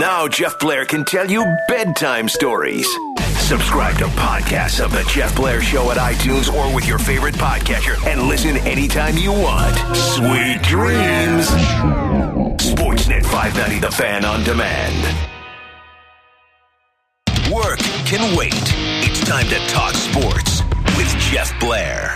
Now Jeff Blair can tell you bedtime stories. Subscribe to podcasts of The Jeff Blair Show at iTunes or with your favorite podcatcher and listen anytime you want. Sweet dreams. Sportsnet 590 The Fan on demand. Work can wait. It's time to talk sports with Jeff Blair.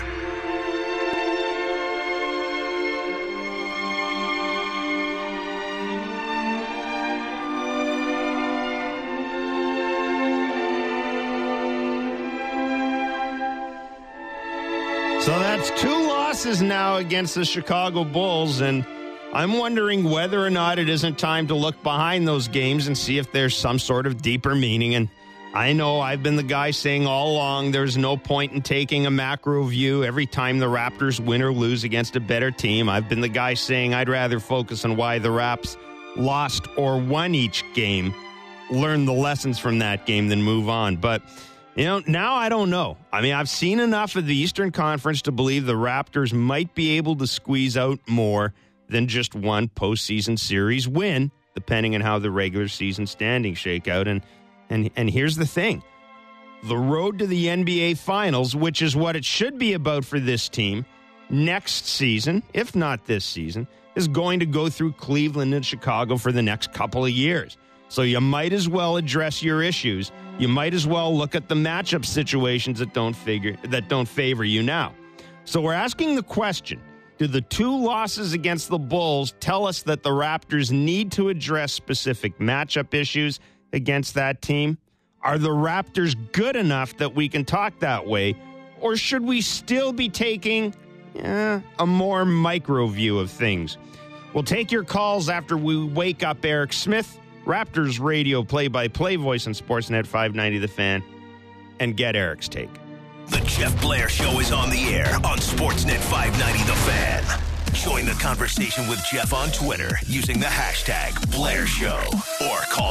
So that's 2 losses now against the Chicago Bulls, and I'm wondering whether or not it isn't time to look behind those games and see if there's some sort of deeper meaning. And I know I've been the guy saying all along there's no point in taking a macro view every time the Raptors win or lose against a better team. I've been the guy saying I'd rather focus on why the Raps lost or won each game, learn the lessons from that game, then move on. But now I don't know. I mean, I've seen enough of the Eastern Conference to believe the Raptors might be able to squeeze out more than just one postseason series win, depending on how the regular season standings shake out. And here's the thing. The road to the NBA Finals, which is what it should be about for this team, next season, if not this season, is going to go through Cleveland and Chicago for the next couple of years. So you might as well address your issues. You might as well look at the matchup situations that don't favor you now. So we're asking the question, do the 2 losses against the Bulls tell us that the Raptors need to address specific matchup issues against that team? Are the Raptors good enough that we can talk that way? Or should we still be taking a more micro view of things? We'll take your calls after we wake up Eric Smith, Raptors radio play-by-play voice on Sportsnet 590 The Fan, and get Eric's take. The Jeff Blair Show is on the air on Sportsnet 590 The Fan. Join the conversation with Jeff on Twitter using the hashtag Blair Show or call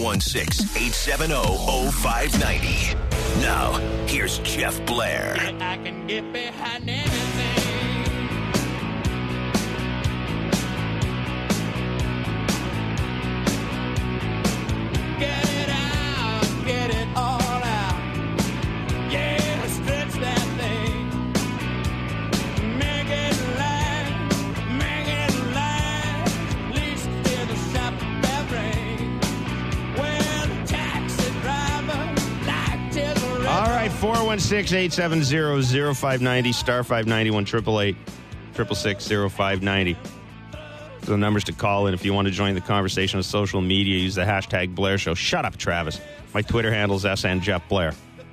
416-870-0590. Now, here's Jeff Blair. I can get behind anything. Get it out, get it all out. Yeah, stretch that thing. Make it last. Least hear the shop bell ring. Well, taxi driver, light till the river. All right, 416-870-0590, star 590, 1-888-866-0590. The numbers to call in if you want to join the conversation on social media. Use the hashtag Blair Show. Shut up, Travis. My Twitter handle is SN Jeff Blair.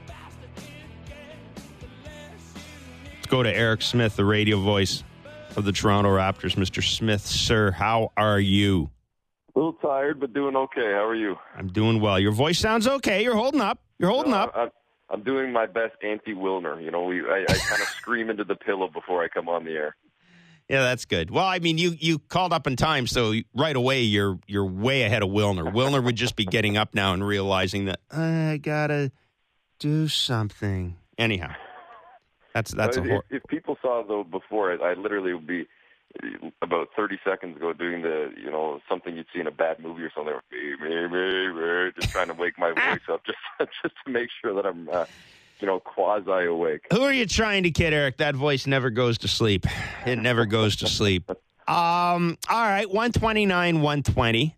Let's go to Eric Smith, the radio voice of the Toronto Raptors. Mr. Smith, sir, how are you? A little tired, but doing okay. How are you? I'm doing well. Your voice sounds okay. You're holding up. I'm doing my best anti-Wilner. I kind of scream into the pillow before I come on the air. Yeah, that's good. Well, I mean, you called up in time, so right away you're way ahead of Wilner. Wilner would just be getting up now and realizing that I gotta do something. Anyhow, that's if people saw though before, I literally would be about 30 seconds ago doing the something you'd see in a bad movie or something, just trying to wake my voice up just to make sure that I'm quasi-awake. Who are you trying to kid, Eric? That voice never goes to sleep. It never goes to sleep. All right, 129-120.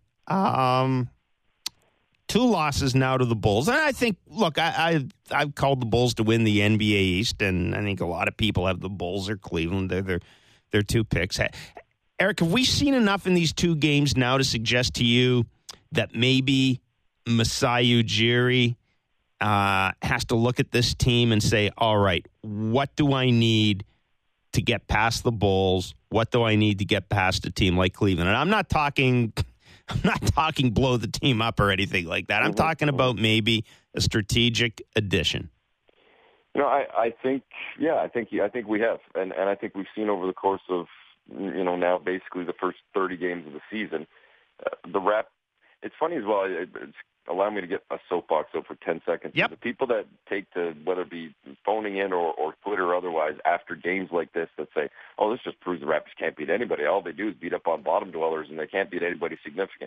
2 losses now to the Bulls. And I think, look, I've called the Bulls to win the NBA East, and I think a lot of people have the Bulls or Cleveland. They're 2 picks. Eric, have we seen enough in these 2 games now to suggest to you that maybe Masai Ujiri has to look at this team and say, all right, what do I need to get past the Bulls? What do I need to get past a team like Cleveland? And I'm not talking blow the team up or anything like that. I'm talking about maybe a strategic addition. I think we have. And I think we've seen over the course of, now basically the first 30 games of the season, it's funny as well. It's allow me to get a soapbox out for 10 seconds. Yep. The people that take to, whether it be phoning in or Twitter or otherwise, after games like this that say, oh, this just proves the Raptors can't beat anybody. All they do is beat up on bottom dwellers and they can't beat anybody significant.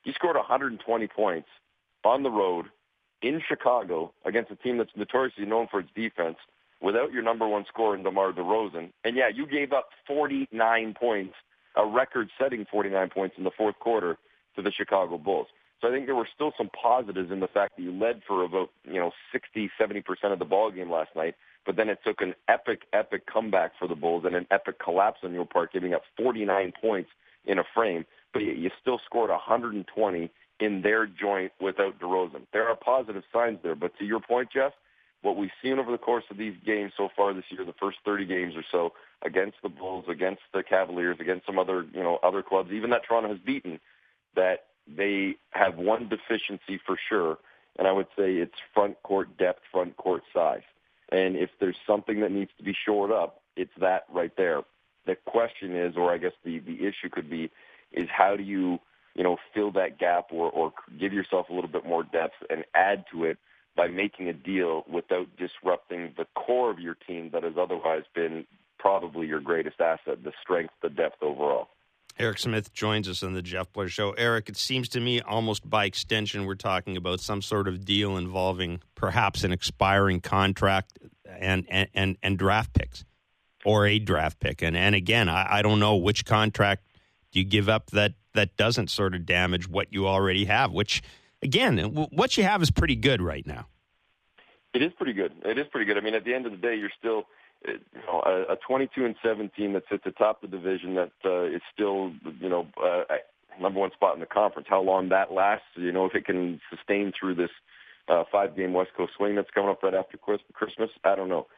He scored 120 points on the road in Chicago against a team that's notoriously known for its defense without your number one scorer in DeMar DeRozan. And, yeah, you gave up 49 points, a record-setting 49 points in the fourth quarter to the Chicago Bulls. So I think there were still some positives in the fact that you led for about, 60, 70% of the ball game last night, but then it took an epic comeback for the Bulls and an epic collapse on your part, giving up 49 points in a frame, but you still scored 120 in their joint without DeRozan. There are positive signs there, but to your point, Jeff, what we've seen over the course of these games so far this year, the first 30 games or so, against the Bulls, against the Cavaliers, against some other, other clubs, even that Toronto has beaten, that they have one deficiency for sure, and I would say it's front court depth, front court size. And if there's something that needs to be shored up, it's that right there. The question is, or I guess the issue could be, is how do you, fill that gap or give yourself a little bit more depth and add to it by making a deal without disrupting the core of your team that has otherwise been probably your greatest asset, the strength, the depth overall. Eric Smith joins us on the Jeff Blair Show. Eric, it seems to me almost by extension we're talking about some sort of deal involving perhaps an expiring contract and draft picks or a draft pick. And again, I don't know which contract do you give up that doesn't sort of damage what you already have, which, again, what you have is pretty good right now. It is pretty good. I mean, at the end of the day, you're still a 22-7 team that sits atop the division that is still, number one spot in the conference. How long that lasts, if it can sustain through this 5-game West Coast swing that's coming up right after Christmas, I don't know.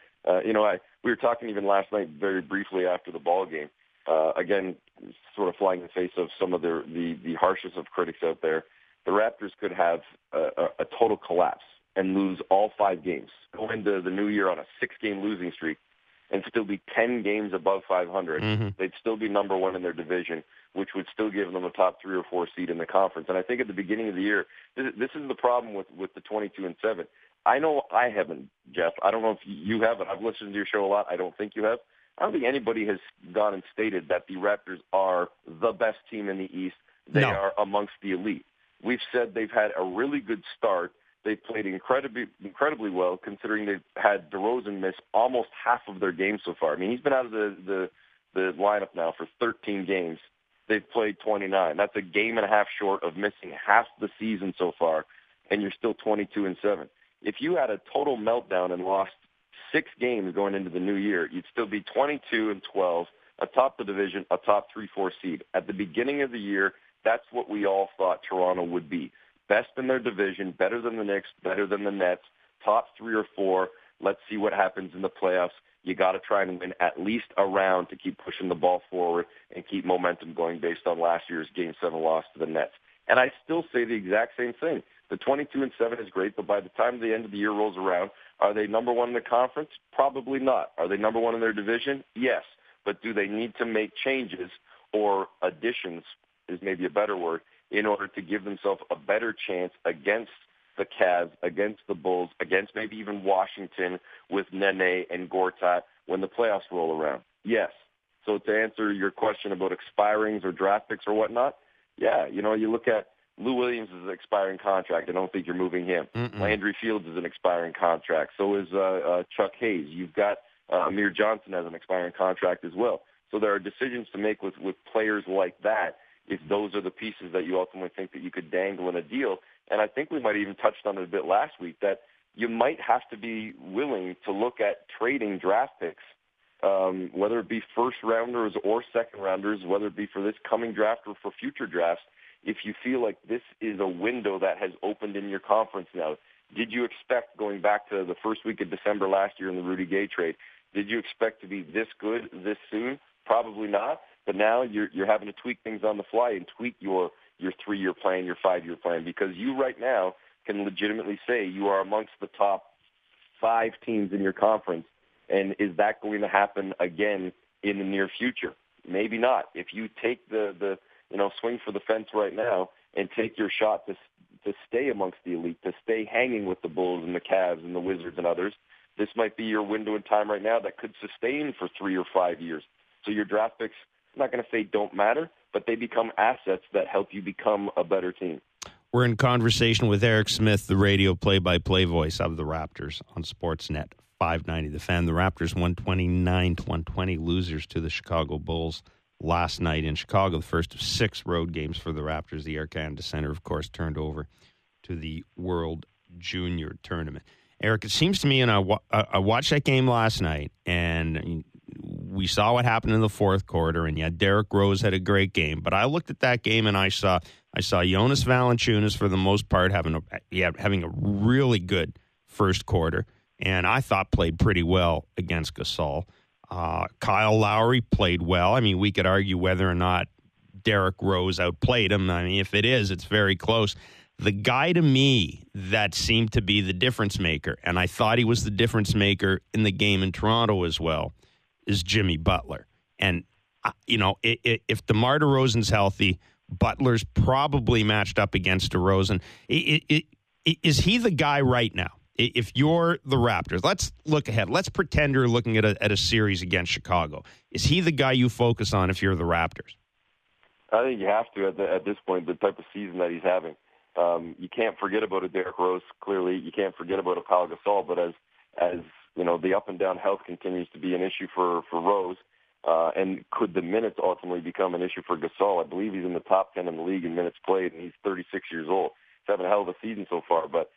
We were talking even last night very briefly after the ball game. Again, sort of flying in the face of some of the harshest of critics out there. The Raptors could have a total collapse and lose all 5 games, go into the new year on a 6-game losing streak, and still be 10 games above 500. Mm-hmm. They'd still be number one in their division, which would still give them a top 3 or 4 seed in the conference. And I think at the beginning of the year, this is the problem with the 22-7. I know I haven't, Jeff. I don't know if you have, but I've listened to your show a lot. I don't think you have. I don't think anybody has gone and stated that the Raptors are the best team in the East. They are amongst the elite. We've said they've had a really good start. They've played incredibly well, considering they've had DeRozan miss almost half of their games so far. I mean, he's been out of the lineup now for 13 games. They've played 29. That's a game and a half short of missing half the season so far, and you're still 22-7. If you had a total meltdown and lost 6 games going into the new year, you'd still be 22-12, atop the division, a top 3-4 seed. At the beginning of the year, that's what we all thought Toronto would be. Best in their division, better than the Knicks, better than the Nets, top 3 or 4. Let's see what happens in the playoffs. You got to try and win at least a round to keep pushing the ball forward and keep momentum going based on last year's Game 7 loss to the Nets. And I still say the exact same thing. The 22-7 is great, but by the time the end of the year rolls around, are they number one in the conference? Probably not. Are they number one in their division? Yes. But do they need to make changes or additions, is maybe a better word, in order to give themselves a better chance against the Cavs, against the Bulls, against maybe even Washington with Nene and Gortat when the playoffs roll around? Yes. So to answer your question about expirings or draft picks or whatnot, yeah, you look at Lou Williams is an expiring contract. I don't think you're moving him. Mm-mm. Landry Fields is an expiring contract. So is Chuck Hayes. You've got Amir Johnson as an expiring contract as well. So there are decisions to make with players like that if those are the pieces that you ultimately think that you could dangle in a deal. And I think we might even touched on it a bit last week, that you might have to be willing to look at trading draft picks, whether it be first-rounders or second-rounders, whether it be for this coming draft or for future drafts, if you feel like this is a window that has opened in your conference now. Did you expect, going back to the first week of December last year in the Rudy Gay trade, did you expect to be this good this soon? Probably not. But now you're having to tweak things on the fly and tweak your 3-year plan, your 5-year plan, because you right now can legitimately say you are amongst the top 5 teams in your conference. And is that going to happen again in the near future? Maybe not. If you take the swing for the fence right now and take your shot to stay amongst the elite, to stay hanging with the Bulls and the Cavs and the Wizards and others, this might be your window in time right now that could sustain for 3 or 5 years. So your draft picks, I'm not going to say don't matter, but they become assets that help you become a better team. We're in conversation with Eric Smith, the radio play-by-play voice of the Raptors on Sportsnet 590 The Fan. The Raptors 129-120 losers to the Chicago Bulls last night in Chicago, the first of 6 road games for the Raptors. The Air Canada Center, of course, turned over to the World Junior Tournament. Eric, it seems to me, and I watched that game last night, and we saw what happened in the fourth quarter, and yeah, Derrick Rose had a great game. But I looked at that game, and I saw Jonas Valanciunas, for the most part, having a really good first quarter, and I thought played pretty well against Gasol. Kyle Lowry played well. I mean, we could argue whether or not Derrick Rose outplayed him. I mean, if it is, it's very close. The guy to me that seemed to be the difference maker, and I thought he was the difference maker in the game in Toronto as well, is Jimmy Butler. And, if DeMar DeRozan's healthy, Butler's probably matched up against DeRozan. Is he the guy right now? If you're the Raptors, let's look ahead. Let's pretend you're looking at a series against Chicago. Is he the guy you focus on if you're the Raptors? I think you have to at this point, the type of season that he's having. You can't forget about a Derrick Rose, clearly. You can't forget about a Pau Gasol, but as the up and down health continues to be an issue for Rose, and could the minutes ultimately become an issue for Gasol? I believe he's in the top 10 in the league in minutes played, and he's 36 years old. He's having a hell of a season so far, but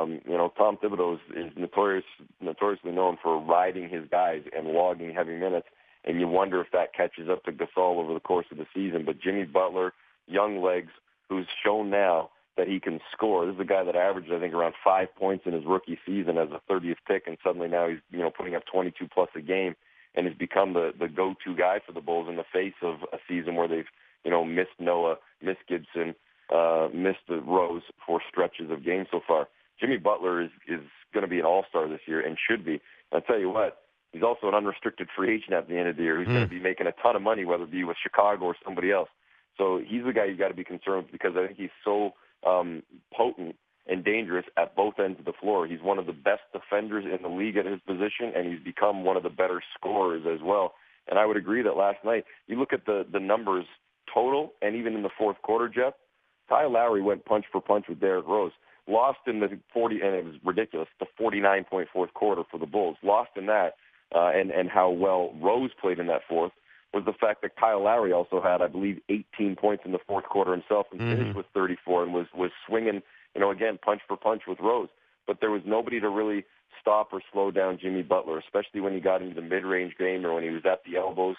Tom Thibodeau is notoriously known for riding his guys and logging heavy minutes, and you wonder if that catches up to Gasol over the course of the season. But Jimmy Butler, young legs, who's shown now that he can score. This is a guy that averaged, I think, around 5 points in his rookie season as a 30th pick, and suddenly now he's putting up 22-plus a game, and has become the go-to guy for the Bulls in the face of a season where they've missed Noah, missed Gibson, missed the Rose for stretches of games so far. Jimmy Butler is going to be an all-star this year and should be. I'll tell you what, he's also an unrestricted free agent at the end of the year who's going to be making a ton of money, whether it be with Chicago or somebody else. So he's the guy you got to be concerned with because I think he's so potent and dangerous at both ends of the floor. He's one of the best defenders in the league at his position, and he's become one of the better scorers as well. And I would agree that last night, you look at the numbers total, and even in the fourth quarter, Jeff, Kyle Lowry went punch for punch with Derrick Rose. Lost in the 40, and it was ridiculous, the 49-point fourth quarter for the Bulls. Lost in that, and how well Rose played in that fourth, was the fact that Kyle Lowry also had, I believe, 18 points in the fourth quarter himself and finished with 34 and was swinging, again, punch for punch with Rose. But there was nobody to really stop or slow down Jimmy Butler, especially when he got into the mid-range game or when he was at the elbows.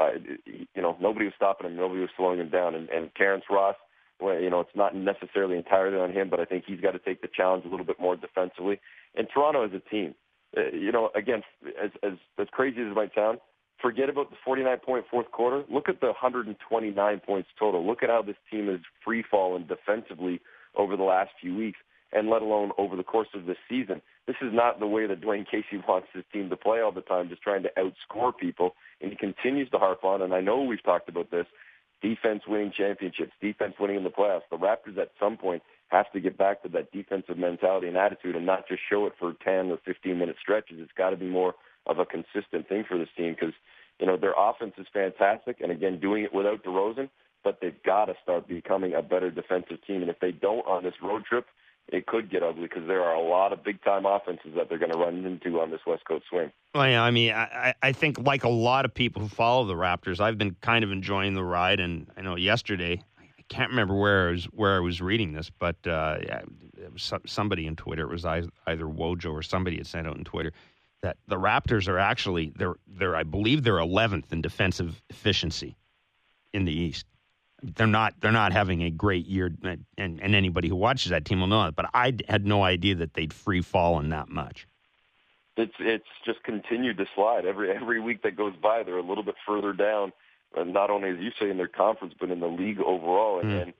Nobody was stopping him. Nobody was slowing him down. And Terrence Ross, it's not necessarily entirely on him, but I think he's got to take the challenge a little bit more defensively. And Toronto as a team, again, as crazy as it might sound, forget about the 49-point fourth quarter. Look at the 129 points total. Look at how this team has free-fallen defensively over the last few weeks, and let alone over the course of this season. This is not the way that Dwayne Casey wants his team to play all the time, just trying to outscore people, and he continues to harp on, and I know we've talked about this, defense winning championships, defense winning in the playoffs. The Raptors at some point have to get back to that defensive mentality and attitude and not just show it for 10 or 15-minute stretches. It's got to be more of a consistent thing for this team because, their offense is fantastic, and again, doing it without DeRozan, but they've got to start becoming a better defensive team. And if they don't on this road trip, it could get ugly because there are a lot of big-time offenses that they're going to run into on this West Coast swing. Well, yeah, I mean, I think like a lot of people who follow the Raptors, I've been kind of enjoying the ride. And I know yesterday, I can't remember where I was reading this, but it was somebody in Twitter. It was either Wojo or somebody had sent out in Twitter that the Raptors are actually I believe they're 11th in defensive efficiency in the East. They're not having a great year, and anybody who watches that team will know that. But I had no idea that they'd free fallen that much. It's just continued to slide every week that goes by. They're a little bit further down, not only as you say in their conference, but in the league overall. And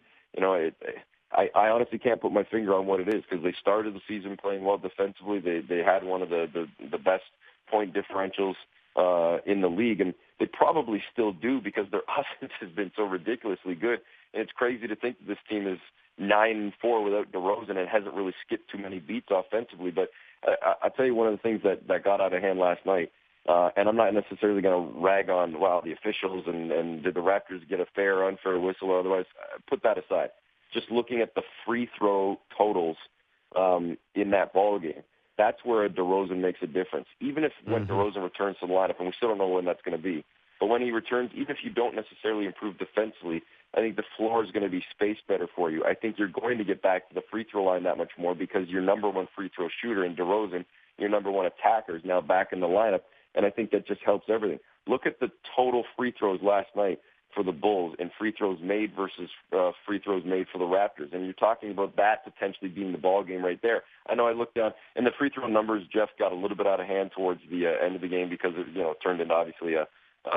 I honestly can't put my finger on what it is because they started the season playing well defensively. They had one of the best point differentials in the league, and they probably still do because their offense has been so ridiculously good. And it's crazy to think that this team is 9-4 without DeRozan and hasn't really skipped too many beats offensively. But I'll tell you one of the things that got out of hand last night And I'm not necessarily going to rag on, the officials and did the Raptors get a fair or unfair whistle or otherwise. Put that aside. Just looking at the free throw totals in that ball game, that's where a DeRozan makes a difference. Even if when DeRozan returns to the lineup, and we still don't know when that's going to be, but when he returns, even if you don't necessarily improve defensively, I think the floor is going to be spaced better for you. I think you're going to get back to the free throw line that much more because your number one free throw shooter in DeRozan, your number one attacker, is now back in the lineup, and I think that just helps everything. Look at the total free throws last night for the Bulls and free throws made versus free throws made for the Raptors. And you're talking about that potentially being the ball game right there. I know I looked down, and the free throw numbers, Jeff, got a little bit out of hand towards the end of the game because it turned into obviously a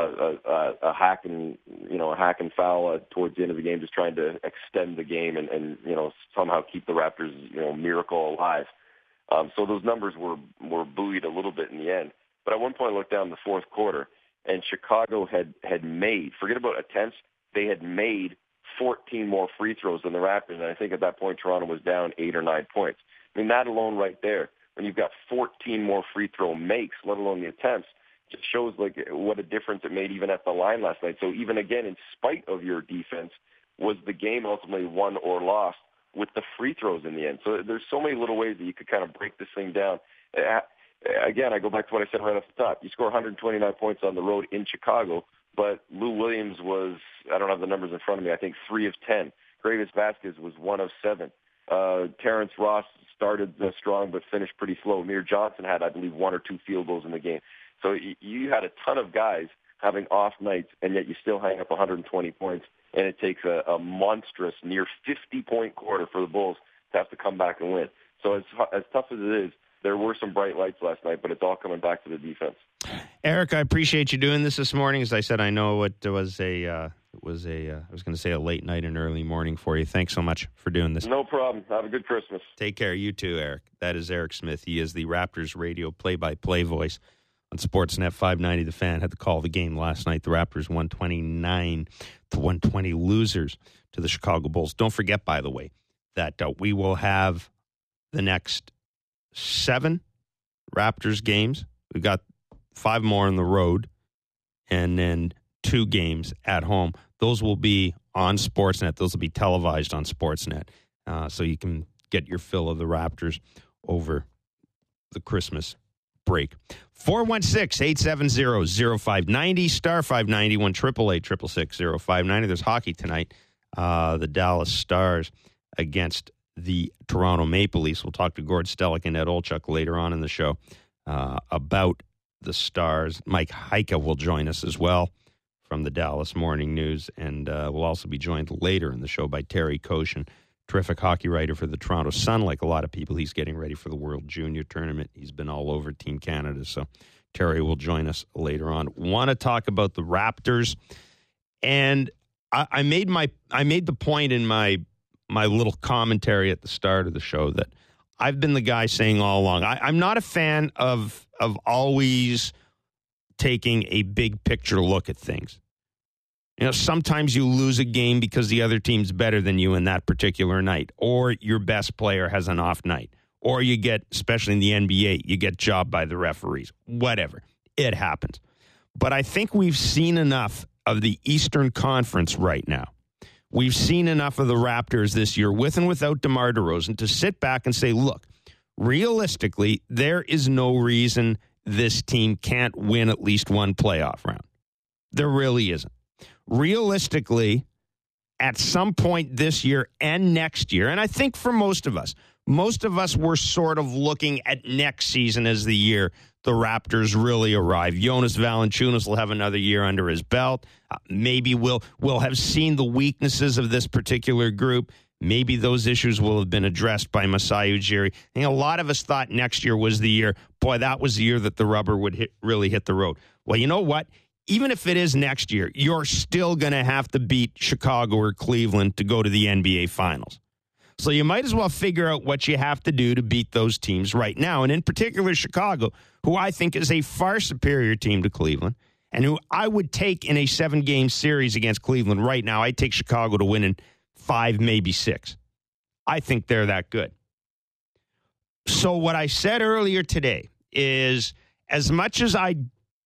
hack and foul towards the end of the game, just trying to extend the game and somehow keep the Raptors miracle alive. So those numbers were buoyed a little bit in the end. But at one point I looked down in the fourth quarter, and Chicago had made, forget about attempts, they had made 14 more free throws than the Raptors, and I think at that point Toronto was down 8 or 9 points. I mean, that alone right there, when you've got 14 more free throw makes, let alone the attempts, just shows like what a difference it made even at the line last night. So even again, in spite of your defense, was the game ultimately won or lost with the free throws in the end. So there's so many little ways that you could kind of break this thing down. Again, I go back to what I said right off the top. You score 129 points on the road in Chicago, but Lou Williams was, I don't have the numbers in front of me, I think 3 of 10. Gravis Vasquez was 1 of 7. Terrence Ross started strong but finished pretty slow. Amir Johnson had, I believe, 1 or 2 field goals in the game. So you had a ton of guys having off nights, and yet you still hang up 120 points, and it takes a monstrous near 50-point quarter for the Bulls to have to come back and win. So as tough as it is, there were some bright lights last night, but it's all coming back to the defense. Eric, I appreciate you doing this morning. As I said, I know it was I was going to say a late night and early morning for you. Thanks so much for doing this. No problem. Have a good Christmas. Take care. You too, Eric. That is Eric Smith. He is the Raptors radio play-by-play voice on Sportsnet 590 The Fan. Had to call the game last night. The Raptors 129-120 losers to the Chicago Bulls. Don't forget, by the way, that we will have the next 7 Raptors games. We've got 5 more on the road and then 2 games at home. Those will be on Sportsnet. Those will be televised on Sportsnet. So you can get your fill of the Raptors over the Christmas break. 416-870-0590, star 590, 1-888-666-0590. There's hockey tonight. The Dallas Stars against the Toronto Maple Leafs. We'll talk to Gord Stellick and Ed Olchuk later on in the show about the Stars. Mike Heika will join us as well from the Dallas Morning News, and we'll also be joined later in the show by Terry Koshin, terrific hockey writer for the Toronto Sun. Like a lot of people, he's getting ready for the World Junior Tournament. He's been all over Team Canada, so Terry will join us later on. Want to talk about the Raptors, and I made the point in my little commentary at the start of the show that I've been the guy saying all along, I'm not a fan of always taking a big picture look at things. You know, sometimes you lose a game because the other team's better than you in that particular night, or your best player has an off night, or you get, especially in the NBA, you get jobbed by the referees. Whatever. It happens. But I think we've seen enough of the Eastern Conference right now. We've seen enough of the Raptors this year, with and without DeMar DeRozan, to sit back and say, look, realistically, there is no reason this team can't win at least one playoff round. There really isn't. Realistically, at some point this year and next year, and I think for most of us were sort of looking at next season as the year the Raptors really arrive. Jonas Valanciunas will have another year under his belt. Maybe we'll have seen the weaknesses of this particular group. Maybe those issues will have been addressed by Masai Ujiri. I think a lot of us thought next year was the year. Boy, that was the year that the rubber would really hit the road. Well, you know what? Even if it is next year, you're still going to have to beat Chicago or Cleveland to go to the NBA Finals. So you might as well figure out what you have to do to beat those teams right now. And in particular, Chicago, who I think is a far superior team to Cleveland, and who I would take in a 7-game series against Cleveland right now. I'd take Chicago to win in 5, maybe 6. I think they're that good. So what I said earlier today is, as much as I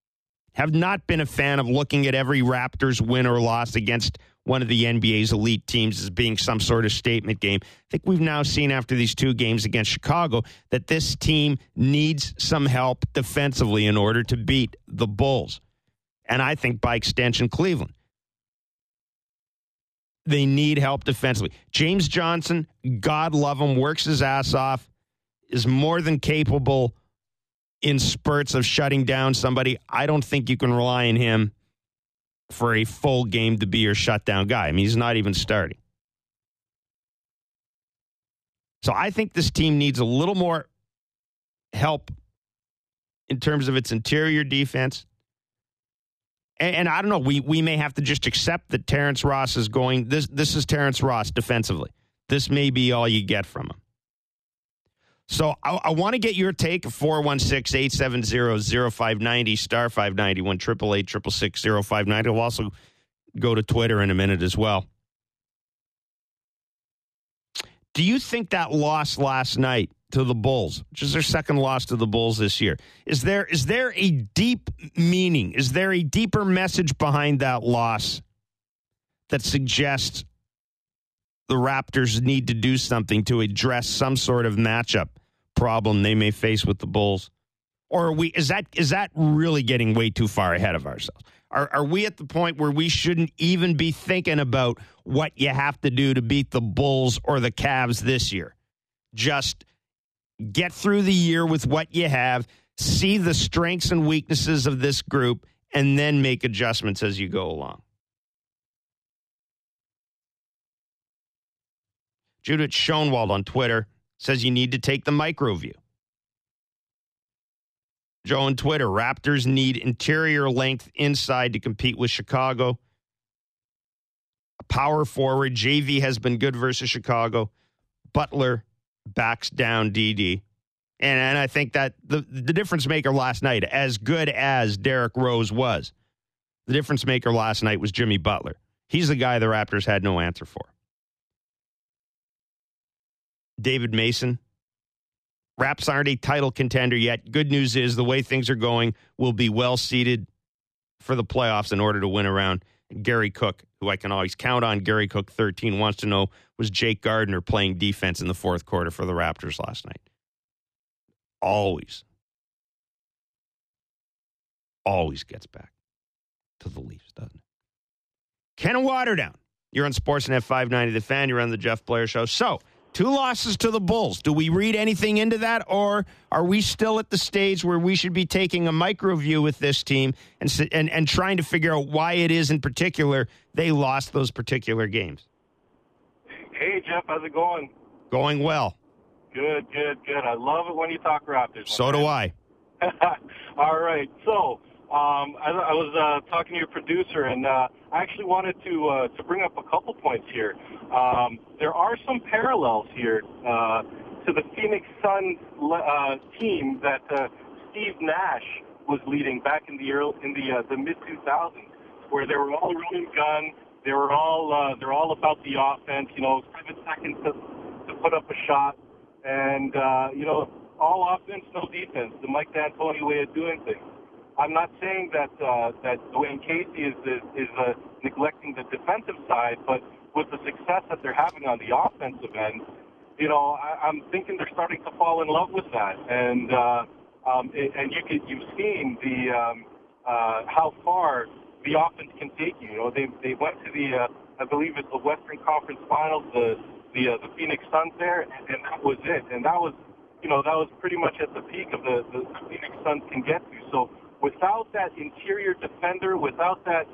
Have not been a fan of looking at every Raptors win or loss against one of the NBA's elite teams as being some sort of statement game. I think we've now seen after these 2 games against Chicago that this team needs some help defensively in order to beat the Bulls. And I think by extension, Cleveland. They need help defensively. James Johnson, God love him, works his ass off, is more than capable in spurts of shutting down somebody. I don't think you can rely on him for a full game to be your shutdown guy. I mean, he's not even starting. So I think this team needs a little more help in terms of its interior defense. And I don't know, we may have to just accept that Terrence Ross is going, this is Terrence Ross defensively. This may be all you get from him. So I want to get your take, 416-870-0590, star 591, 888-666-0590. We'll also go to Twitter in a minute as well. Do you think that loss last night to the Bulls, which is their second loss to the Bulls this year, is there a deep meaning? Is there a deeper message behind that loss that suggests the Raptors need to do something to address some sort of matchup problem they may face with the Bulls? Or is that really getting way too far ahead of ourselves? Are we at the point where we shouldn't even be thinking about what you have to do to beat the Bulls or the Cavs this year? Just get through the year with what you have, see the strengths and weaknesses of this group, and then make adjustments as you go along. Judith Schoenwald on Twitter says you need to take the micro view. Joe on Twitter, Raptors need interior length inside to compete with Chicago. A power forward, JV has been good versus Chicago. Butler backs down DD. And I think that the difference maker last night, as good as Derrick Rose was, the difference maker last night was Jimmy Butler. He's the guy the Raptors had no answer for. David Mason, Raps aren't a title contender yet. Good news is the way things are going, we'll be well seated for the playoffs in order to win around. Gary Cook, who I can always count on, Gary Cook 13, wants to know, was Jake Gardner playing defense in the fourth quarter for the Raptors last night? Always gets back to the Leafs, doesn't it? Ken Waterdown, you're on Sportsnet 590 The Fan. You're on the Jeff Blair Show. So, 2 losses to the Bulls. Do we read anything into that, or are we still at the stage where we should be taking a micro view with this team and trying to figure out why it is in particular they lost those particular games? Hey, Jeff, how's it going? Going well. Good. I love it when you talk Raptors. So do I. All right. So I was talking to your producer, and I actually wanted to bring up a couple points here. There are some parallels here to the Phoenix Suns team that Steve Nash was leading back in the mid 2000s, where they were all run and gun. They're all about the offense. 7 seconds to put up a shot, and all offense, no defense. The Mike D'Antoni way of doing things. I'm not saying that Dwayne Casey is neglecting the defensive side, but with the success that they're having on the offensive end, I'm thinking they're starting to fall in love with that. And you've seen how far the offense can take you. They went to the I believe it's the Western Conference Finals, the Phoenix Suns there, and that was it. And that was pretty much at the peak of the Phoenix Suns can get to. So without that interior defender, without that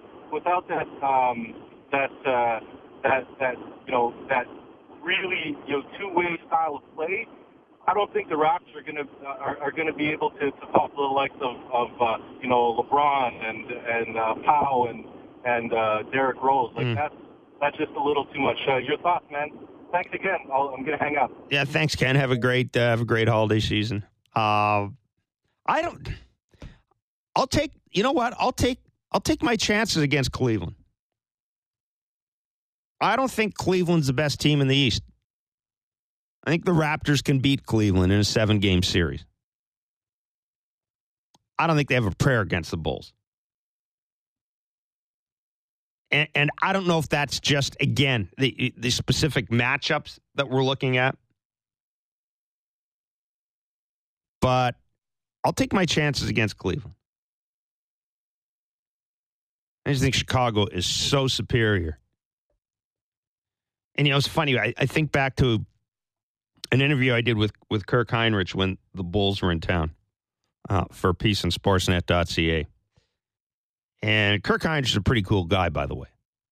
really two-way style of play, I don't think the Raptors are gonna be able to top the likes of LeBron and Powell and Derrick Rose. That's just a little too much. Your thoughts, man? Thanks again. I'm gonna hang up. Yeah, thanks, Ken. Have a great holiday season. I'll take my chances against Cleveland. I don't think Cleveland's the best team in the East. I think the Raptors can beat Cleveland in a 7-game series. I don't think they have a prayer against the Bulls. And I don't know if that's just, again, the specific matchups that we're looking at. But I'll take my chances against Cleveland. I just think Chicago is so superior. And, it's funny. I think back to an interview I did with Kirk Heinrich when the Bulls were in town for a piece on Sportsnet.ca. And Kirk Heinrich is a pretty cool guy, by the way.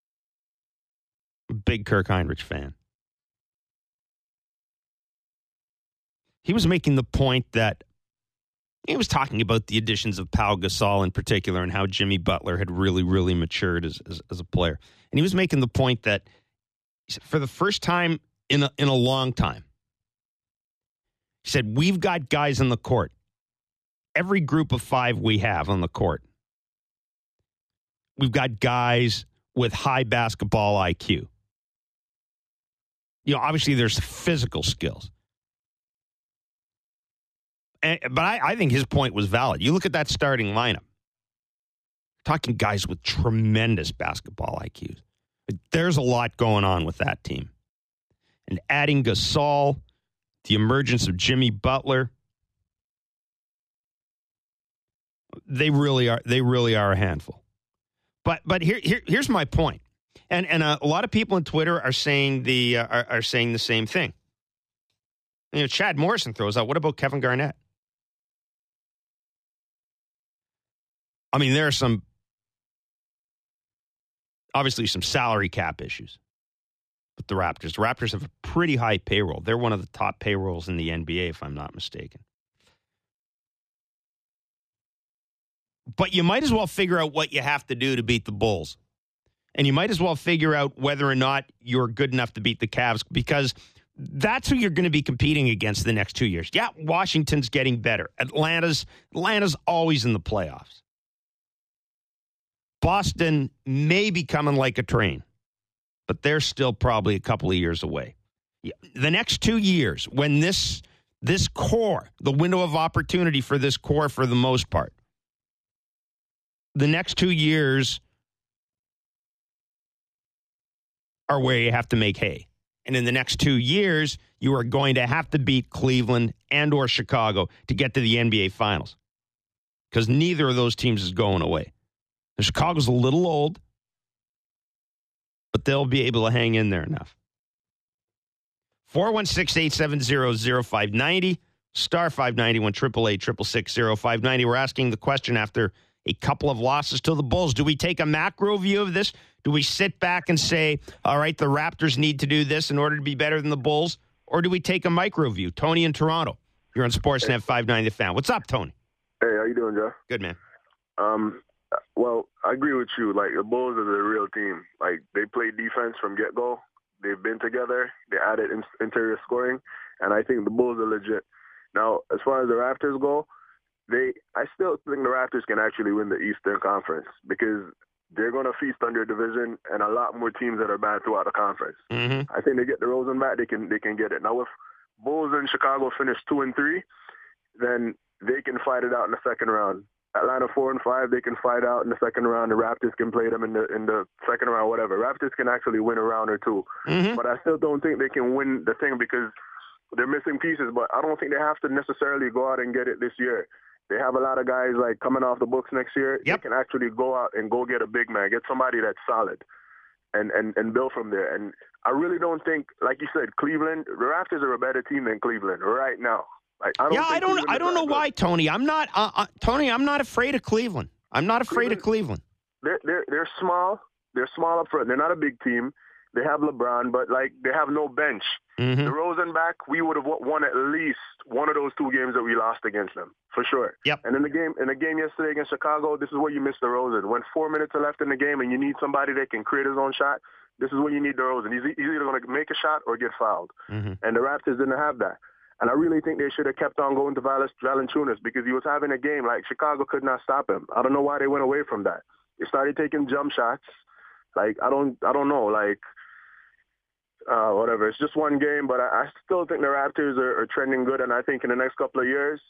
Big Kirk Heinrich fan. He was making the point that he was talking about the additions of Pau Gasol in particular and how Jimmy Butler had really, really matured as a player. And he was making the point that for the first time in a long time, he said, we've got guys on the court. Every group of 5 we have on the court, we've got guys with high basketball IQ. Obviously there's physical skills. But I think his point was valid. You look at that starting lineup. Talking guys with tremendous basketball IQs. There's a lot going on with that team. And adding Gasol, the emergence of Jimmy Butler, they really are a handful. But here's my point. And a lot of people on Twitter are saying the same thing. Chad Morrison throws out, what about Kevin Garnett? I mean, there are obviously some salary cap issues with the Raptors have a pretty high payroll. They're one of the top payrolls in the NBA, if I'm not mistaken. But you might as well figure out what you have to do to beat the Bulls. And you might as well figure out whether or not you're good enough to beat the Cavs, because that's who you're going to be competing against the next 2 years. Yeah, Washington's getting better. Atlanta's always in the playoffs. Boston may be coming like a train, but they're still probably a couple of years away. The next 2 years, when this core, the window of opportunity for this core for the most part, the next 2 years are where you have to make hay. And in the next 2 years, you are going to have to beat Cleveland and or Chicago to get to the NBA Finals, because neither of those teams is going away. Chicago's a little old, but they'll be able to hang in there enough. 416-870-0590, star 591, 888-666-0590. We're asking the question after a couple of losses to the Bulls. Do we take a macro view of this? Do we sit back and say, all right, the Raptors need to do this in order to be better than the Bulls? Or do we take a micro view? Tony in Toronto. You're on Sportsnet 590 The Fan. What's up, Tony? Hey, how you doing, Jeff? Good, man. Well, I agree with you. Like, the Bulls are the real team. Like, they play defense from get-go. They've been together. They added interior scoring. And I think the Bulls are legit. Now, as far as the Raptors go, I still think the Raptors can actually win the Eastern Conference, because they're going to feast on their division and a lot more teams that are bad throughout the conference. Mm-hmm. I think they get DeRozan back, they can get it. Now, if Bulls and Chicago finish 2-3, then they can fight it out in the second round. Atlanta 4-5, they can fight out in the second round. The Raptors can play them in the second round, whatever. Raptors can actually win a round or two. Mm-hmm. But I still don't think they can win the thing, because they're missing pieces. But I don't think they have to necessarily go out and get it this year. They have a lot of guys like coming off the books next year. Yep. They can actually go out and go get a big man, get somebody that's solid, and build from there. And I really don't think, like you said, Cleveland, the Raptors are a better team than Cleveland right now. Like, I don't know why, Tony. I'm not afraid of Cleveland. I'm not afraid of Cleveland. They're small. They're small up front. They're not a big team. They have LeBron, but like, they have no bench. Mm-hmm. DeRozan back, we would have won at least one of those 2 games that we lost against them, for sure. Yep. And in the game yesterday against Chicago, this is where you miss DeRozan. When 4 minutes are left in the game and you need somebody that can create his own shot, this is when you need DeRozan. He's either going to make a shot or get fouled. Mm-hmm. And the Raptors didn't have that. And I really think they should have kept on going to Valanciunas, because he was having a game like Chicago could not stop him. I don't know why they went away from that. They started taking jump shots. Like, I don't know. Like, whatever. It's just one game, but I still think the Raptors are trending good. And I think in the next couple of years,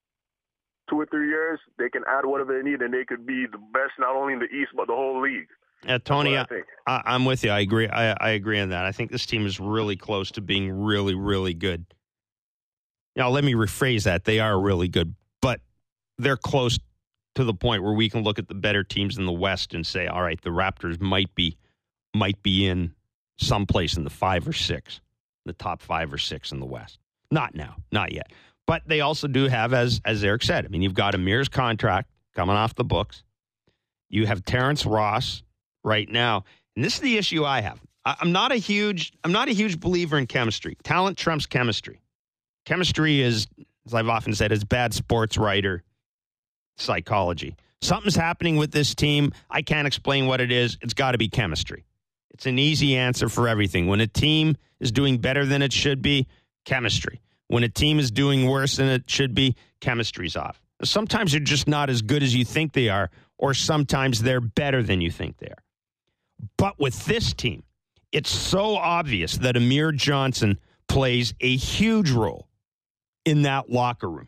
2 or 3 years, they can add whatever they need, and they could be the best not only in the East but the whole league. Tony, That's what I think. I'm with you. I agree. I agree on that. I think this team is really close to being really, really good. Now, let me rephrase that. They are really good, but they're close to the point where we can look at the better teams in the West and say, all right, the Raptors might be in someplace in the 5 or 6, the top 5 or 6 in the West. Not now, not yet. But they also do have, as Eric said, I mean, you've got Amir's contract coming off the books. You have Terrence Ross right now, and this is the issue I have. I'm not a huge believer in chemistry. Talent trumps chemistry. Chemistry is, as I've often said, is bad sports writer psychology. Something's happening with this team. I can't explain what it is. It's got to be chemistry. It's an easy answer for everything. When a team is doing better than it should be, chemistry. When a team is doing worse than it should be, chemistry's off. Sometimes they're just not as good as you think they are, or sometimes they're better than you think they are. But with this team, it's so obvious that Amir Johnson plays a huge role in that locker room.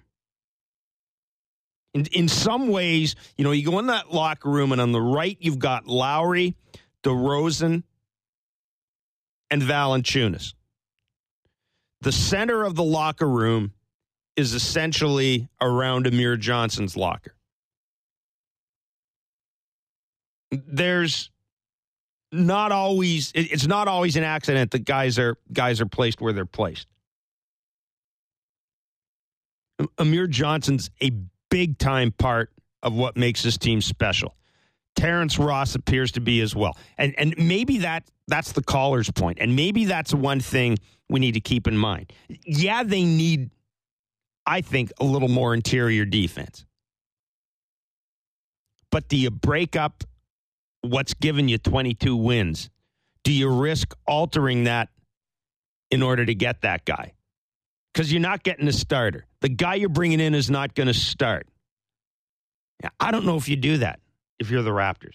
In some ways, you know, you go in that locker room, and on the right, you've got Lowry, DeRozan, and Valanciunas. The center of the locker room is essentially around Amir Johnson's locker. It's not always an accident that guys are placed where they're placed. Amir Johnson's a big-time part of what makes this team special. Terrence Ross appears to be as well. And maybe that's the caller's point, and maybe that's one thing we need to keep in mind. Yeah, they need, I think, a little more interior defense. But do you break up what's given you 22 wins? Do you risk altering that in order to get that guy? Because you're not getting a starter. The guy you're bringing in is not going to start. I don't know if you do that if you're the Raptors.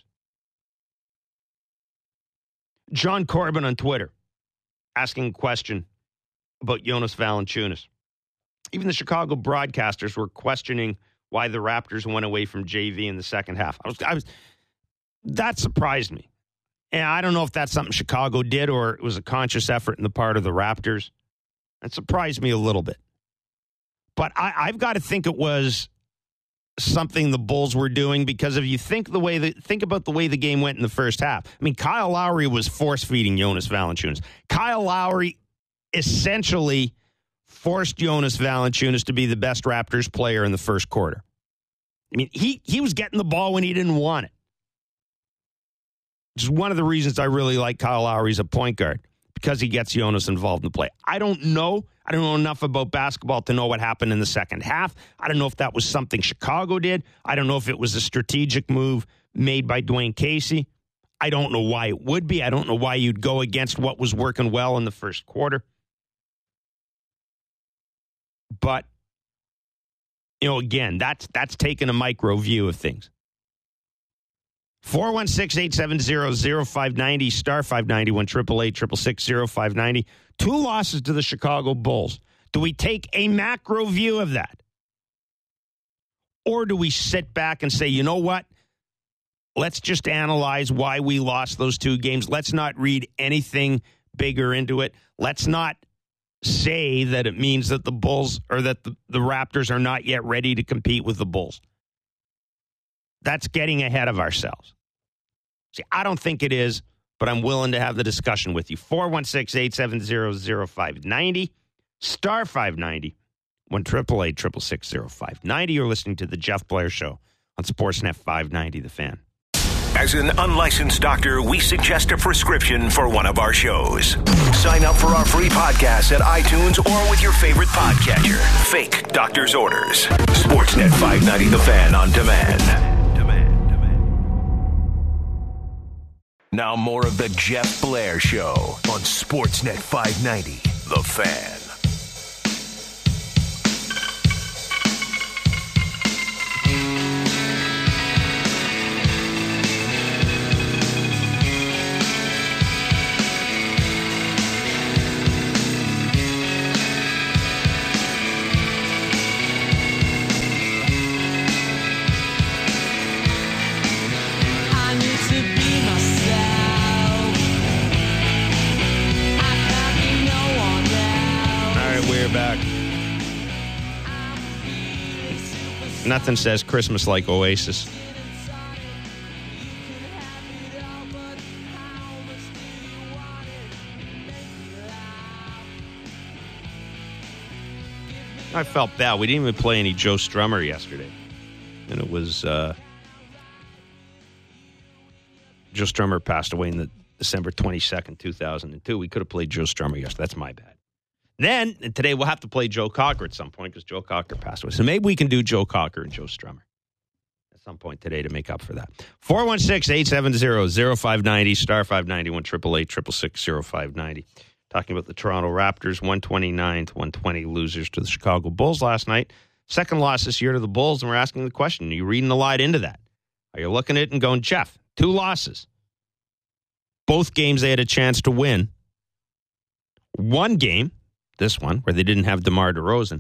John Corbin on Twitter asking a question about Jonas Valanciunas. Even the Chicago broadcasters were questioning why the Raptors went away from JV in the second half. That surprised me. And I don't know if that's something Chicago did or it was a conscious effort on the part of the Raptors. It surprised me a little bit. But I've got to think it was something the Bulls were doing, because if you think about the way the game went in the first half. I mean, Kyle Lowry was force-feeding Jonas Valanciunas. Kyle Lowry essentially forced Jonas Valanciunas to be the best Raptors player in the first quarter. I mean, he was getting the ball when he didn't want it. Which is one of the reasons I really like Kyle Lowry as a point guard, because he gets Jonas involved in the play. I don't know enough about basketball to know what happened in the second half. I don't know if that was something Chicago did. I don't know if it was a strategic move made by Dwayne Casey. I don't know why it would be. I don't know why you'd go against what was working well in the first quarter. But, you know, again, that's taking a micro view of things. 416-870-0590, star 591, 888-666-0590. 2 losses to the Chicago Bulls. Do we take a macro view of that? Or do we sit back and say, you know what? Let's just analyze why we lost those 2 games. Let's not read anything bigger into it. Let's not say that it means that the Bulls or that the Raptors are not yet ready to compete with the Bulls. That's getting ahead of ourselves. See, I don't think it is, but I'm willing to have the discussion with you. 416-870-0590, star 590, 1-888-666-0590. You're listening to The Jeff Blair Show on Sportsnet 590, The Fan. As an unlicensed doctor, we suggest a prescription for one of our shows. Sign up for our free podcast at iTunes or with your favorite podcatcher. Fake doctor's orders. Sportsnet 590, The Fan on demand. Now more of the Jeff Blair Show on Sportsnet 590, The Fan. I need to be myself. Nothing says Christmas like Oasis. I felt bad. We didn't even play any Joe Strummer yesterday. And it was Joe Strummer passed away in the December 22nd, 2002. We could have played Joe Strummer yesterday. That's my bad. Then, today, we'll have to play Joe Cocker at some point because Joe Cocker passed away. So maybe we can do Joe Cocker and Joe Strummer at some point today to make up for that. 416-870-0590, star 591, 888-866-0590. Talking about the Toronto Raptors, 129-120 losers to the Chicago Bulls last night. Second loss this year to the Bulls, and we're asking the question, are you reading the light into that? Are you looking at it and going, Jeff, 2 losses. Both games they had a chance to win. One game, this one, where they didn't have DeMar DeRozan.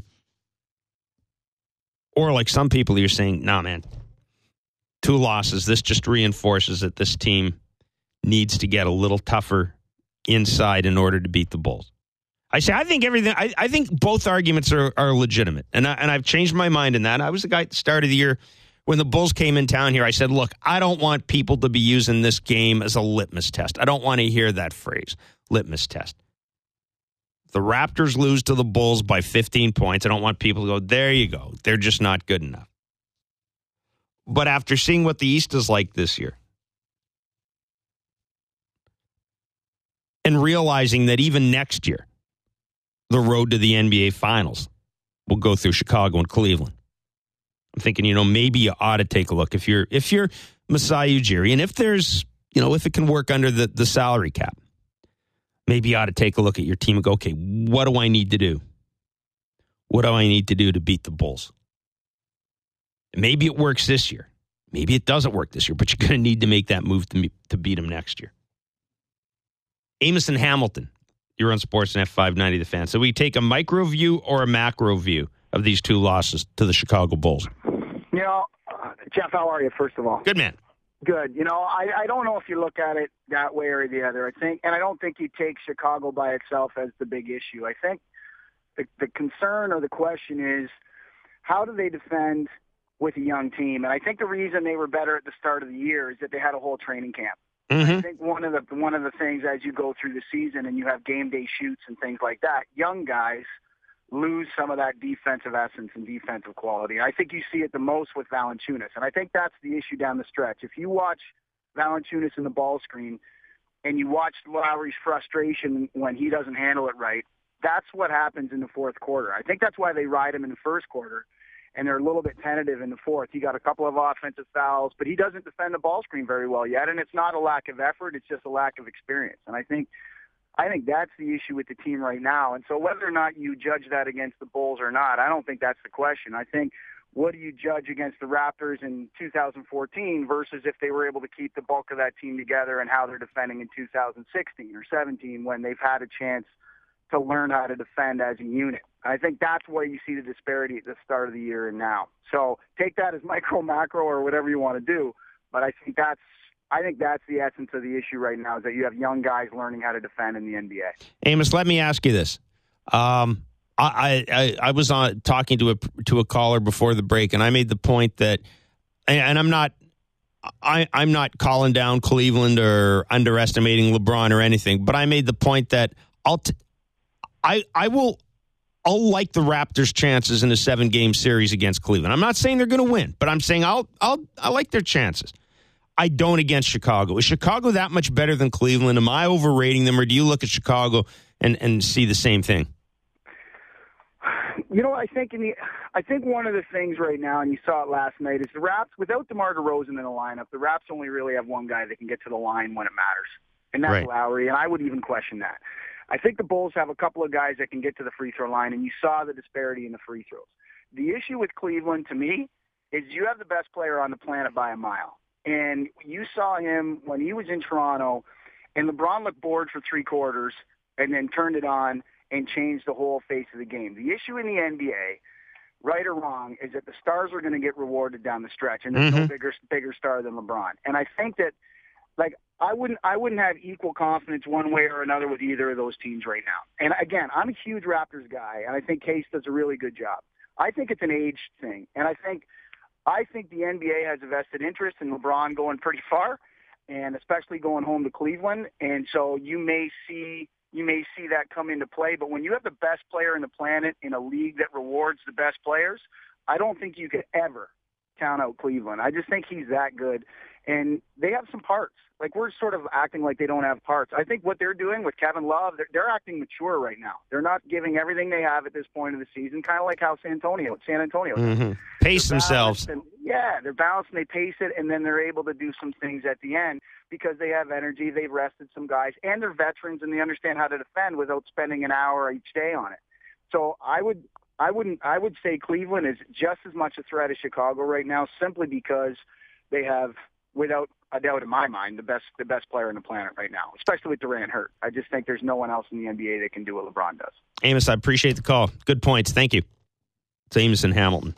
Or like some people, you're saying, nah, man, 2 losses. This just reinforces that this team needs to get a little tougher inside in order to beat the Bulls. I think both arguments are legitimate, and I've changed my mind in that. I was the guy at the start of the year when the Bulls came in town here. I said, look, I don't want people to be using this game as a litmus test. I don't want to hear that phrase, litmus test. The Raptors lose to the Bulls by 15 points. I don't want people to go, there you go. They're just not good enough. But after seeing what the East is like this year, and realizing that even next year, the road to the NBA Finals will go through Chicago and Cleveland. I'm thinking, maybe you ought to take a look if you're Masai Ujiri, and if there's, if it can work under the salary cap, maybe you ought to take a look at your team and go, okay, what do I need to do? What do I need to do to beat the Bulls? And maybe it works this year. Maybe it doesn't work this year, but you're going to need to make that move to beat them next year. Amos and Hamilton, you're on Sportsnet 590 The Fan. So we take a micro view or a macro view of these 2 losses to the Chicago Bulls? Jeff, how are you, first of all? Good, man. Good. I don't know if you look at it that way or the other. I don't think you take Chicago by itself as the big issue. I think the concern or the question is, how do they defend with a young team? And I think the reason they were better at the start of the year is that they had a whole training camp. Mm-hmm. I think one of the things as you go through the season and you have game day shoots and things like that, young guys lose some of that defensive essence and defensive quality. I think you see it the most with Valanciunas, and I think that's the issue down the stretch. If you watch Valanciunas in the ball screen and you watch Lowry's frustration when he doesn't handle it right, that's what happens in the fourth quarter. I think that's why they ride him in the first quarter, and they're a little bit tentative in the fourth. He got a couple of offensive fouls, but he doesn't defend the ball screen very well yet, and it's not a lack of effort, it's just a lack of experience. And I think that's the issue with the team right now. And so whether or not you judge that against the Bulls or not, I don't think that's the question. I think, what do you judge against the Raptors in 2014 versus if they were able to keep the bulk of that team together and how they're defending in 2016 or 17 when they've had a chance to learn how to defend as a unit. I think that's where you see the disparity at the start of the year and now. So take that as micro, macro, or whatever you want to do. But I think that's the essence of the issue right now, is that you have young guys learning how to defend in the NBA. Amos, let me ask you this. I was talking to a caller before the break, and I made the point that, and I'm not calling down Cleveland or underestimating LeBron or anything, but I made the point that I'll like the Raptors' chances in a 7-game series against Cleveland. I'm not saying they're going to win, but I'm saying I like their chances. I don't against Chicago. Is Chicago that much better than Cleveland? Am I overrating them, or do you look at Chicago and see the same thing? I think one of the things right now, and you saw it last night, is the Raps, without DeMar DeRozan in the lineup, the Raps only really have one guy that can get to the line when it matters, and that's right. Lowry, and I would even question that. I think the Bulls have a couple of guys that can get to the free throw line, and you saw the disparity in the free throws. The issue with Cleveland, to me, is you have the best player on the planet by a mile. And you saw him when he was in Toronto, and LeBron looked bored for 3 quarters and then turned it on and changed the whole face of the game. The issue in the NBA, right or wrong, is that the stars are going to get rewarded down the stretch, and there's no bigger star than LeBron. And I think that, I wouldn't have equal confidence one way or another with either of those teams right now. And again, I'm a huge Raptors guy, and I think Case does a really good job. I think it's an age thing, and I think I think the NBA has a vested interest in LeBron going pretty far, and especially going home to Cleveland. And so you may see that come into play. But when you have the best player in the planet in a league that rewards the best players, I don't think you could ever count out Cleveland. I just think he's that good. And they have some parts. Like, we're sort of acting like they don't have parts. I think what they're doing with Kevin Love, they're acting mature right now. They're not giving everything they have at this point of the season, kind of like how San Antonio does. Pace themselves. They're balanced and they pace it, and then they're able to do some things at the end because they have energy. They've rested some guys, and they're veterans, and they understand how to defend without spending an hour each day on it. So I would say Cleveland is just as much a threat as Chicago right now, simply because they have, without a doubt in my mind, the best player on the planet right now, especially with Durant hurt. I just think there's no one else in the NBA that can do what LeBron does. Amos, I appreciate the call. Good points. Thank you. It's Amos in Hamilton.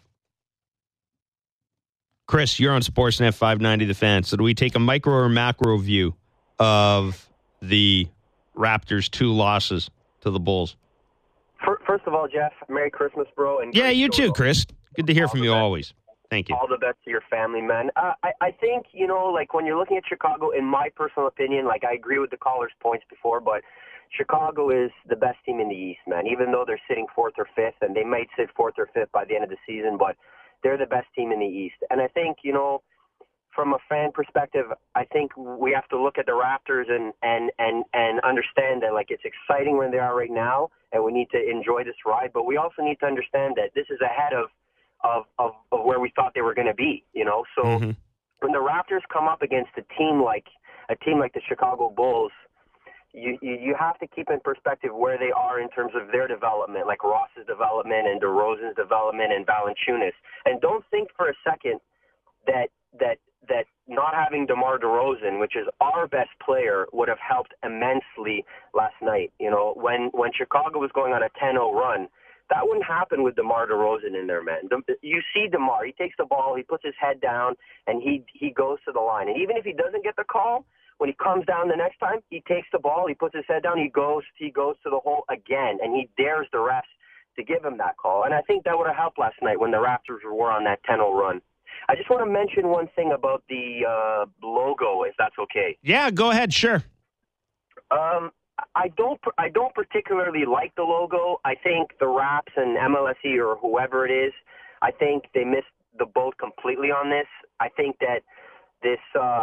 Chris, you're on Sportsnet 590 The Fan. So do we take a micro or macro view of the Raptors' 2 losses to the Bulls? First of all, Jeff, Merry Christmas, bro. And yeah, you too, Chris. Good to hear from you always. Thank you. All the best to your family, man. I think, like when you're looking at Chicago, in my personal opinion, like I agree with the caller's points before, but Chicago is the best team in the East, man, even though they're sitting 4th or 5th, and they might sit 4th or 5th by the end of the season, but they're the best team in the East. And I think, from a fan perspective, I think we have to look at the Raptors and understand that, like, it's exciting when they are right now, and we need to enjoy this ride, but we also need to understand that this is ahead of where we thought they were going to be, So when the Raptors come up against a team like the Chicago Bulls, you have to keep in perspective where they are in terms of their development, like Ross's development and DeRozan's development and Valanciunas. And don't think for a second that not having DeMar DeRozan, which is our best player, would have helped immensely last night. When Chicago was going on a 10-0 run, that wouldn't happen with DeMar DeRozan in there, man. You see DeMar, he takes the ball, he puts his head down, and he goes to the line. And even if he doesn't get the call, when he comes down the next time, he takes the ball, he puts his head down, he goes to the hole again, and he dares the refs to give him that call. And I think that would have helped last night when the Raptors were on that 10-0 run. I just want to mention one thing about the logo, if that's okay. Yeah, go ahead, sure. I don't particularly like the logo. I think the Raps and MLSE or whoever it is, I think they missed the boat completely on this. I think that this,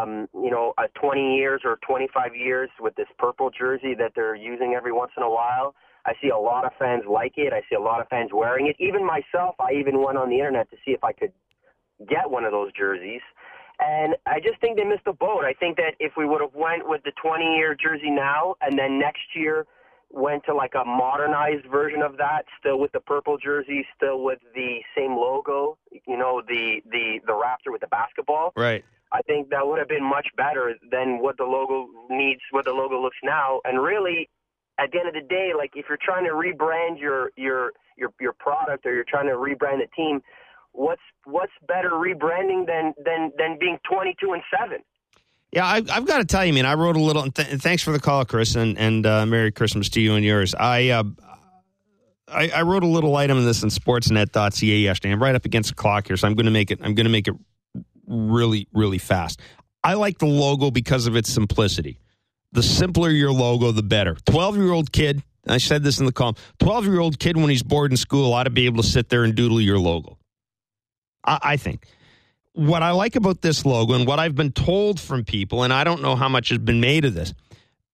20 years or 25 years with this purple jersey that they're using every once in a while, I see a lot of fans like it. I see a lot of fans wearing it. Even myself, I even went on the internet to see if I could get one of those jerseys. And I just think they missed the boat. I think that if we would have went with the 20-year jersey now and then next year went to like a modernized version of that, still with the purple jersey, still with the same logo, the Raptor with the basketball. Right. I think that would have been much better than what the logo needs, what the logo looks now. And really, at the end of the day, like if you're trying to rebrand your product or you're trying to rebrand the team, what's better rebranding than being 22-7? Yeah, I've got to tell you, man, I wrote a little, and thanks for the call, Chris, and Merry Christmas to you and yours. I wrote a little item in this in Sportsnet.ca yesterday. I'm right up against the clock here, so I'm going to make it really, really fast. I like the logo because of its simplicity. The simpler your logo, the better. 12-year-old kid, I said this in the column, 12-year-old kid when he's bored in school ought to be able to sit there and doodle your logo. I think. What I like about this logo and what I've been told from people, and I don't know how much has been made of this,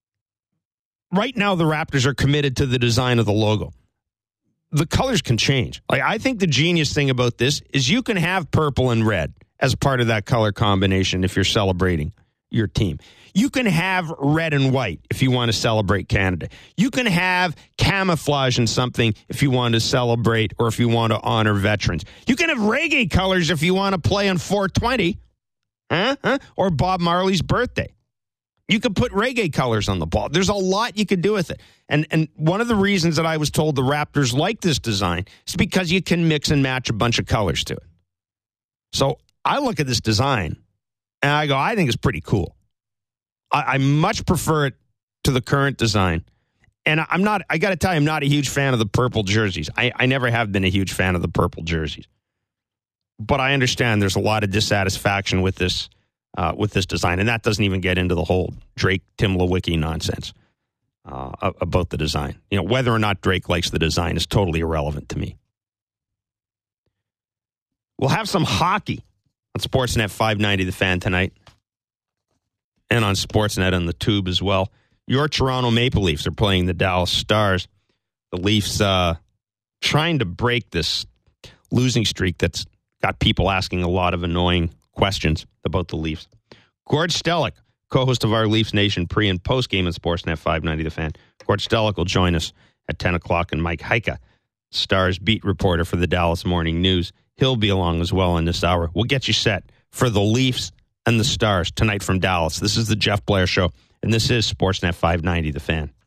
right now the Raptors are committed to the design of the logo. The colors can change. Like, I think the genius thing about this is you can have purple and red as part of that color combination if you're celebrating your team. You can have red and white if you want to celebrate Canada. You can have camouflage in something if you want to celebrate or if you want to honor veterans. You can have reggae colors if you want to play on 420 or Bob Marley's birthday. You could put reggae colors on the ball. There's a lot you could do with it. And one of the reasons that I was told the Raptors like this design is because you can mix and match a bunch of colors to it. So I look at this design and I go, I think it's pretty cool. I much prefer it to the current design. And I got to tell you, I'm not a huge fan of the purple jerseys. I never have been a huge fan of the purple jerseys. But I understand there's a lot of dissatisfaction with this design, and that doesn't even get into the whole Drake Tim Lewicki nonsense about the design. Whether or not Drake likes the design is totally irrelevant to me. We'll have some hockey on Sportsnet 590 The Fan tonight, and on Sportsnet on the Tube as well. Your Toronto Maple Leafs are playing the Dallas Stars. The Leafs trying to break this losing streak that's got people asking a lot of annoying questions about the Leafs. Gord Stellick, co-host of our Leafs Nation pre- and post-game on Sportsnet 590 The Fan. Gord Stellick will join us at 10 o'clock, and Mike Heika, Stars beat reporter for the Dallas Morning News. He'll be along as well in this hour. We'll get you set for the Leafs and the Stars tonight from Dallas. This is the Jeff Blair Show, and this is Sportsnet 590 The Fan.